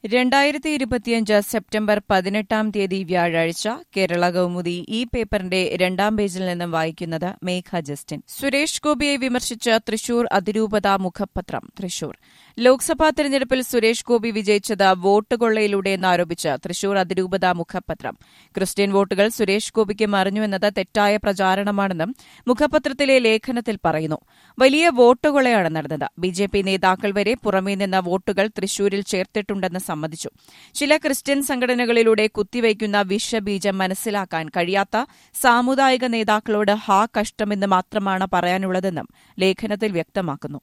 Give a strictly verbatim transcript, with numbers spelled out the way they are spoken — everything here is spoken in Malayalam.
രണ്ടായിരത്തി ഇരുപത്തിയഞ്ച് സെപ്റ്റംബർ പതിനെട്ടാം തീയതി വ്യാഴാഴ്ച കേരള കൗമുദി ഈ പേപ്പറിന്റെ രണ്ടാം പേജിൽ നിന്നും വായിക്കുന്നത് മേഘ ജസ്റ്റിൻ. സുരേഷ് ഗോപിയെ വിമർശിച്ച് തൃശൂർ അതിരൂപത മുഖപത്രം. തൃശൂർ ലോക്സഭാ തെരഞ്ഞെടുപ്പിൽ സുരേഷ് ഗോപി വിജയിച്ചത് വോട്ട് കൊള്ളയിലൂടെയെന്നാരോപിച്ച് തൃശൂർ അതിരൂപത മുഖപത്രം. ക്രിസ്ത്യൻ വോട്ടുകൾ സുരേഷ് ഗോപിക്ക് മറിഞ്ഞുവെന്നത് തെറ്റായ പ്രചാരണമാണെന്നും മുഖപത്രത്തിലെ ലേഖനത്തിൽ പറയുന്നു. വലിയ വോട്ട് കൊള്ളയാണ് നടന്നത്. ബിജെപി നേതാക്കൾ വരെ പുറമേ നിന്ന് വോട്ടുകൾ തൃശൂരിൽ ചേർത്തിട്ടുണ്ടെന്ന് സമ്മതിച്ചു. ചില ക്രിസ്ത്യൻ സംഘടനകളിലൂടെ കുത്തിവയ്ക്കുന്ന വിഷബീജം മനസ്സിലാക്കാൻ കഴിയാത്ത സാമുദായിക നേതാക്കളോട് ഹാ കഷ്ടമെന്ന് മാത്രമാണ് പറയാനുള്ളതെന്നും ലേഖനത്തിൽ വ്യക്തമാക്കുന്നു.